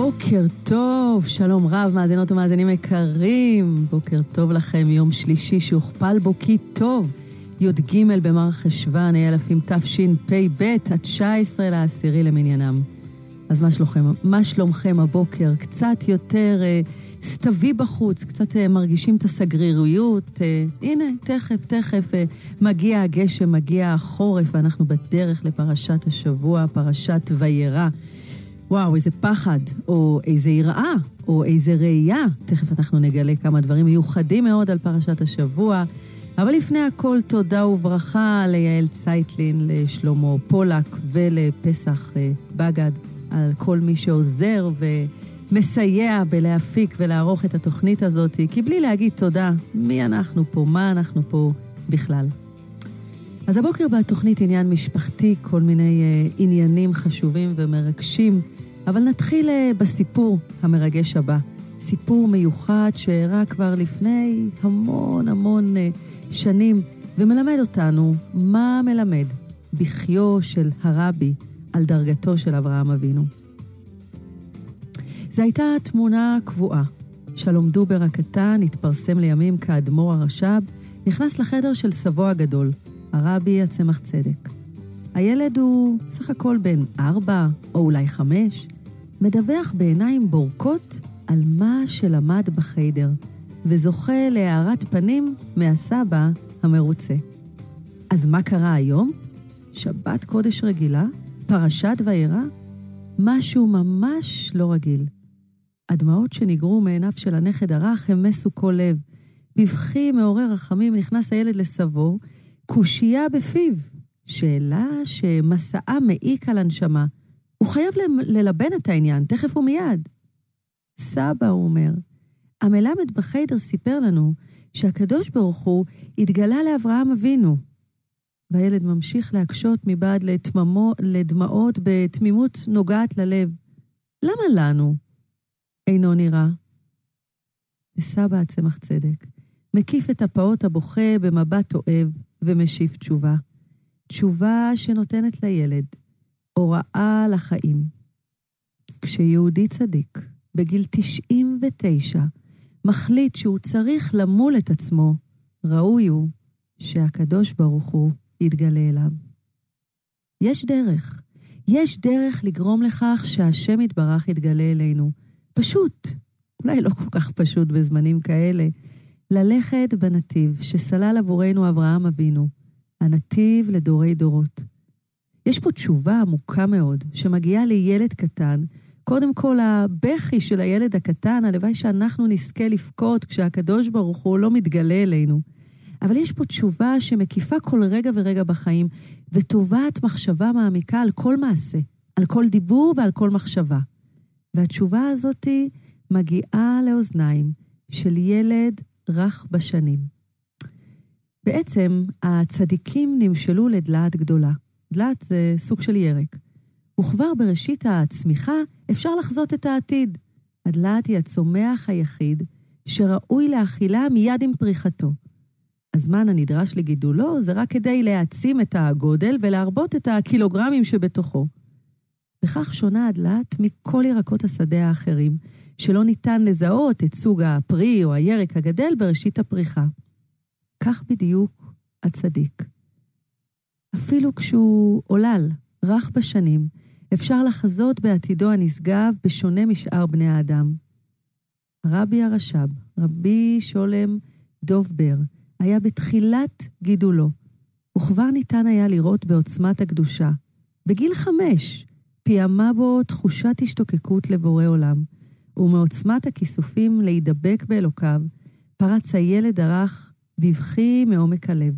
בוקר טוב, שלום רב, מאזינות ומאזינים יקרים. בוקר טוב לכם, יום שלישי שהוכפל בו כי טוב. י"ג במר חשוון, אלפים תשפ"ב, ה-19 ל10 למניינם. אז מה שלומכם הבוקר? קצת יותר סתווי בחוץ, קצת מרגישים את הסגרירויות. הנה, תכף מגיע הגשם, מגיע החורף, ואנחנו בדרך לפרשת השבוע, פרשת וירא. וואו, איזה פחד, או איזה יראה, או איזה ראייה. תכף אנחנו נגלה כמה דברים מיוחדים מאוד על פרשת השבוע. אבל לפני הכל, תודה וברכה ליעל צייטלין, לשלמה פולק ולפסח בגד, על כל מי שעוזר ומסייע בלהפיק ולערוך את התוכנית הזאת, כי בלי להגיד תודה, מי אנחנו פה, מה אנחנו פה בכלל. אז הבוקר בתוכנית עניין משפחתי, כל מיני עניינים חשובים ומרגשים, אבל נתחיל בסיפור המרגש הבא. סיפור מיוחד שאירע כבר לפני המון שנים, ומלמד אותנו מה מלמד בחיו של הרבי על דרגתו של אברהם אבינו. זו הייתה תמונה קבועה. שלום דובר הקטן התפרסם לימים כאדמו"ר הרש"ב, נכנס לחדר של סבו הגדול, הרבי הצמח צדק. הילד הוא סך הכל בן 4 או אולי 5, מדווח בעיניים בורקות על מה שלמד בחדר, וזוכה להארת פנים מהסבא המרוצה. אז מה קרה היום? שבת קודש רגילה? פרשת וירא? משהו ממש לא רגיל. הדמעות שניגרו מעיניו של הנכד הרך המסו כל לב. בבכי מעורר רחמים נכנס הילד לסבו, קושייה בפיו, שאלה שמסעה מעיק על הנשמה. הוא חייב ללבן את העניין, תכף ומיד. סבא, הוא אומר, המלמד בחדר סיפר לנו שהקדוש ברוך הוא התגלה לאברהם אבינו. והילד ממשיך להקשות מבעד לדמעות בתמימות נוגעת ללב. למה לנו? אינו נראה. וסבא הצמח צדק מקיף את הפעות הבוכה במבט אוהב ומשיב תשובה. תשובה שנותנת לילד הוראה לחיים. כשיהודי צדיק בגיל 99 מחליט שהוא צריך למול את עצמו, ראוי הוא שהקדוש ברוך הוא יתגלה אליו. יש דרך לגרום לכך שהשם יתברך יתגלה אלינו. פשוט, אולי לא כל כך פשוט בזמנים כאלה, ללכת בנתיב שסלל עבורנו אברהם אבינו, הנתיב לדורי דורות. יש פה תשובה עמוקה מאוד שמגיעה לילד קטן, קודם כל הבכי של הילד הקטן, הלוואי שאנחנו נזכה לפקות כשהקדוש ברוך הוא לא מתגלה אלינו. אבל יש פה תשובה שמקיפה כל רגע ורגע בחיים, וטובת מחשבה מעמיקה על כל מעשה, על כל דיבור ועל כל מחשבה. והתשובה הזאת מגיעה לאוזניים של ילד רך בשנים. בעצם הצדיקים נמשלו לדלת גדולה. דלת זה סוג של ירק. וכבר בראשית הצמיחה אפשר לחזות את העתיד. הדלת היא הצומח היחיד שראוי להאכילה מיד עם פריחתו. הזמן הנדרש לגידולו זה רק כדי להעצים את הגודל ולהרבות את הקילוגרמים שבתוכו. וכך שונה הדלת מכל ירקות השדה האחרים, שלא ניתן לזהות את סוג הפרי או הירק הגדל בראשית הפריחה. כך בדיוק הצדיק. אפילו כשהוא עולל, רך בשנים, אפשר לחזות בעתידו הנשגב בשונה משאר בני האדם. רבי הרש"ב, רבי שולם דוב בר, היה בתחילת גידולו, וכבר ניתן היה לראות בעוצמת הקדושה. בגיל 5 פיימה בו תחושת השתוקקות לבורא עולם, ומעוצמת הכיסופים להידבק באלוקיו, פרץ הילד הרך בבכי מעומק הלב.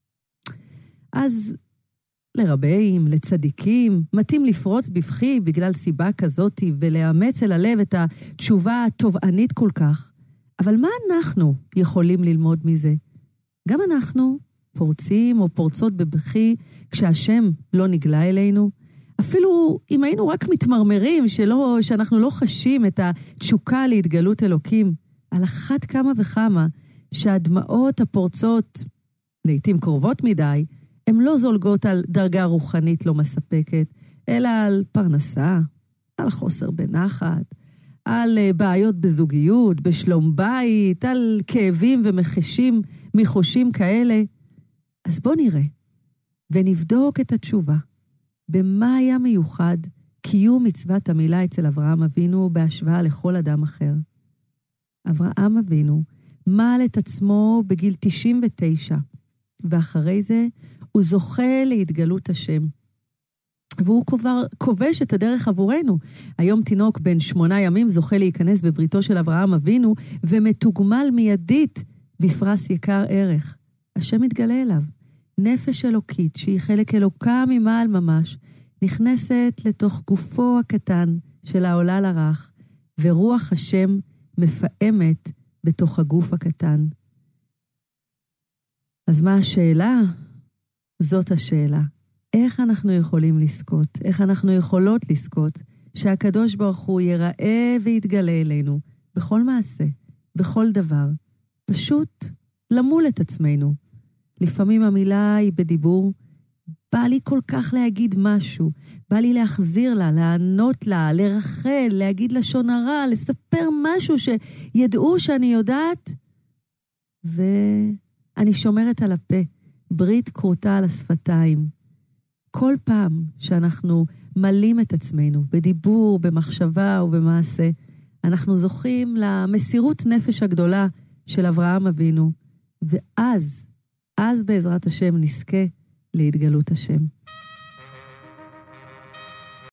אז לרבים, לצדיקים, מתאים לפרוץ בבכי בגלל סיבה כזאת ולאמץ אל הלב את התשובה התובענית כל כך. אבל מה אנחנו יכולים ללמוד מזה? גם אנחנו פורצים או פורצות בבכי כשהשם לא נגלה אלינו. אפילו אם היינו רק מתמרמרים שאנחנו לא חשים את התשוקה להתגלות אלוקים, על אחת כמה וכמה שהדמעות הפורצות, לעתים קרובות מדי, הן לא זולגות על דרגה רוחנית לא מספקת, אלא על פרנסה, על חוסר בנחת, על בעיות בזוגיות, בשלום בית, על כאבים ומחושים כאלה. אז בוא נראה ונבדוק את התשובה. במה היה מיוחד קיום מצוות המילה אצל אברהם אבינו בהשוואה לכל אדם אחר? אברהם אבינו מעל את עצמו בגיל 99, ואחרי זה הוא זוכה להתגלות השם. והוא כובש את הדרך עבורנו. היום תינוק בן 8 ימים זוכה להיכנס בבריתו של אברהם אבינו, ומתוגמל מיידית בפרס יקר ערך. השם מתגלה אליו. נפש אלוקית, שהיא חלק אלוקה ממעל ממש, נכנסת לתוך גופו הקטן של העולל הרך, ורוח השם מפעמת בתוך הגוף הקטן. אז מה השאלה? זאת השאלה. איך אנחנו יכולים לזכות? איך אנחנו יכולות לזכות שהקדוש ברוך הוא ייראה ויתגלה אלינו בכל מעשה, בכל דבר? פשוט למול את עצמנו. לפעמים המילה היא בדיבור, בא לי כל כך להגיד משהו, בא לי להחזיר לה, לענות לה, לרחל, להגיד לשון הרע, לספר משהו שידעו שאני יודעת, ואני שומרת על הפה, ברית כרותה על השפתיים. כל פעם שאנחנו מלים את עצמנו, בדיבור, במחשבה ובמעשה, אנחנו זוכים למסירות נפש הגדולה של אברהם אבינו, ואז בעזרת השם נזכה להתגלות השם.